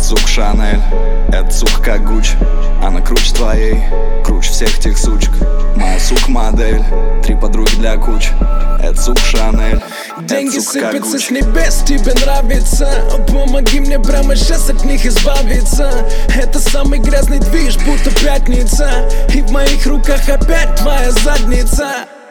сука Шанель, это сука как Гуччи. Она круче твоей, круче всех тех сучек. Моя сука модель, 3 подруги для кучи. Это сука Шанель, деньги сыпятся с небес, тебе нравится? Помоги мне прямо сейчас от них избавиться. Это самый грязный движ, будто пятница. И в моих руках опять твоя задница.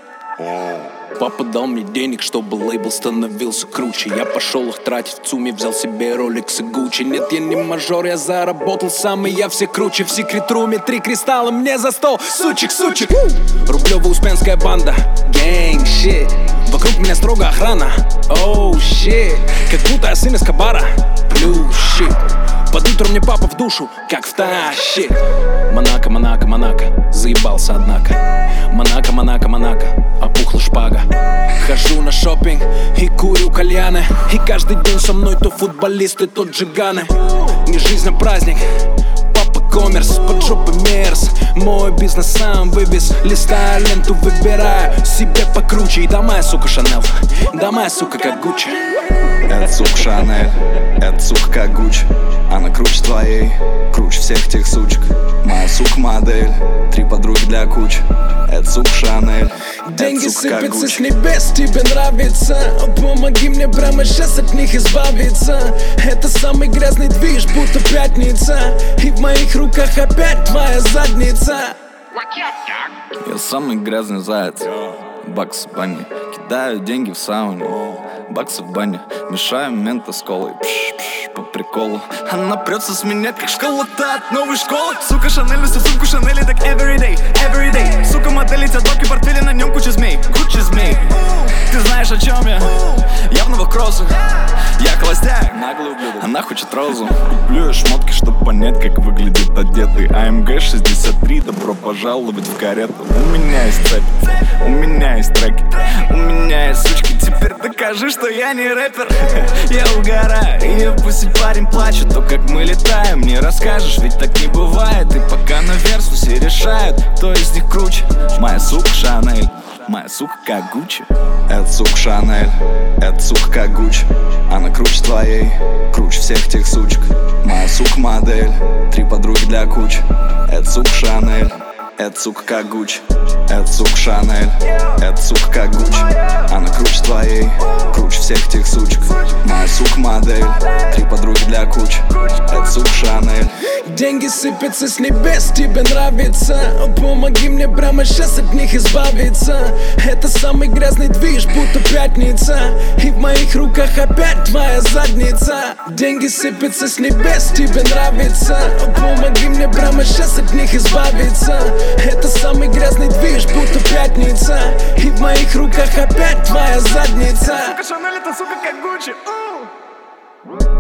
Папа дал мне денег, чтобы лейбл становился круче. Я пошел их тратить в ЦУМе, взял себе Rolex и Gucci. Нет, я не мажор, я заработал сам, и я все круче. В секрет-руме 3 кристалла мне за стол. Сучек, сучек. Рублево-Успенская банда, gang shit. Вокруг меня строго охрана, oh shit. Как будто я сын Эскобара, blue shit. Под утро мне папа в душу, как втащит. Монако, Монако, Монако, заебался однако. Монако, Монако, Монако, опухла шпага. Хожу на шопинг и курю кальяны. И каждый день со мной то футболисты, то джиганы. Не жизнь, а праздник, папа коммерс, под жопой мерз. Мой бизнес сам вывез, листая ленту, выбираю себе покруче. И да моя сука Шанель, да моя сука как Гуччи. Это сука Шанель, это сука как Гуччи. Она круче твоей, круче всех тех сучек. Моя сука модель, 3 подруги для кучи. Это сука Шанель, деньги сыпятся с небес, тебе нравится? Помоги мне прямо сейчас от них избавиться. Это самый грязный движ, будто пятница. И в моих руках опять твоя задница. Я самый грязный заяц, бакс в бане. Кидаю деньги в сауне, баксы в бане. Мешаю мента с колой, по приколу. Она прется с меня, как школа-то от новой школы. Сука Шанель, носит сумку Шанели так everyday, everyday. Сука модель, эти доки, портфели, на нем куча змей, куча змей. Ты знаешь, о чем я? Я в новых кроссах, я холостяк, наглый ублюдок. Она хочет розу. Куплю я шмотки, чтоб понять, как выглядит одетый. АМГ 63, добро пожаловать в карету. У меня есть цепь, у меня есть треки, у меня есть сучки. Теперь докажи, что я не рэпер. Я угораю, и пусть парень плачет. То, как мы летаем, не расскажешь, ведь так не бывает. И пока на версу все решают, кто из них круче. Моя сука Шанель, моя сука как Гуччи. Это сука Шанель, это сука как Гуччи. Она круче твоей, круче всех тех сучек. Моя сука модель, 3 подруги для кучи. Это сука Шанель, это сука как Гуччи. Это сука Шанель, это сука как Гуччи. Она круче твоей, круче всех тех сучек. Моя сука модель, 3 подруги для кучи. Это сука Шанель. Деньги сыпятся с небес, тебе нравится? Помоги мне прямо сейчас от них избавиться. Это самый грязный движ, будто пятница. И в моих руках опять твоя задница. Деньги сыпятся с небес, тебе нравится? Помоги мне прямо сейчас от них избавиться. Это самый грязный движ, будто пятница. И в моих руках опять твоя задница. Сука Шанель, это сука как Гуччи.